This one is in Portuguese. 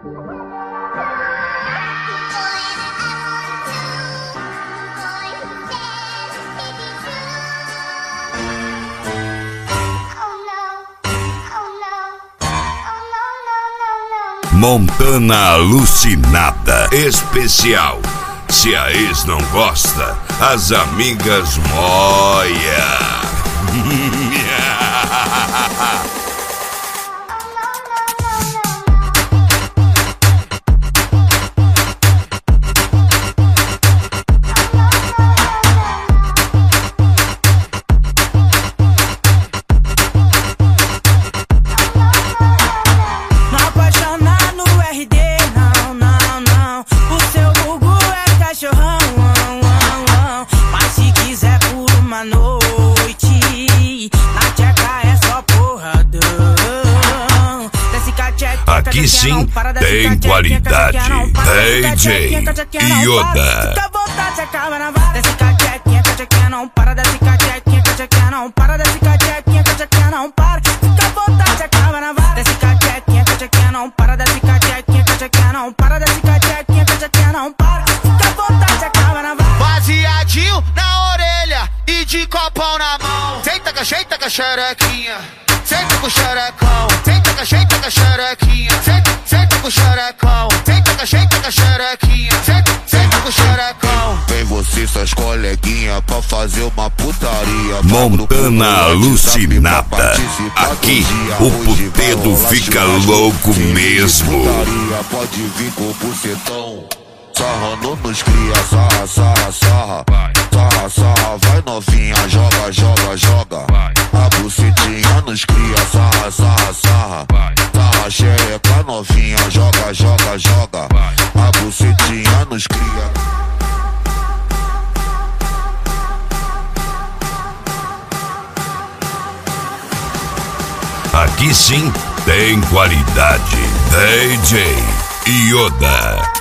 Montana Alucinada Especial. Se a ex não gosta, as amigas moia. Aqui sim tem qualidade. DJ Yoda. Fica à vontade, acaba na vara. Desce cachequinha, cachequinha não para. Desce cachequinha, cachequinha não para. Desce cachequinha, cachequinha não para. Fica à vontade, acaba na vara. Desce cachequinha, cachequinha não para. Desce cachequinha, cachequinha não para. Desce cachequinha, cachequinha não para. Fica à vontade, acaba na vara. Baseadinho na orelha e de copão na mão. Senta com a xerequinha. Senta com o xerecão. Senta com a xerequinha. Senta com o xerecão. Senta com a xerequinha. Senta com o xerecão. Vem você e suas coleguinhas pra fazer uma putaria. Montana Alucinada. Aqui o puteiro fica louco mesmo. Pode vir com o bucetão. Sarrando nos cria, sarra, sarra, sarra. Sarra, sarra, vai novinha, joga, joga, joga. A bucetinha nos cria, sarra, sarra, sarra. Sarra, xereca novinha, joga, joga, joga. A bucetinha nos cria. Aqui sim tem qualidade. DJ Yoda.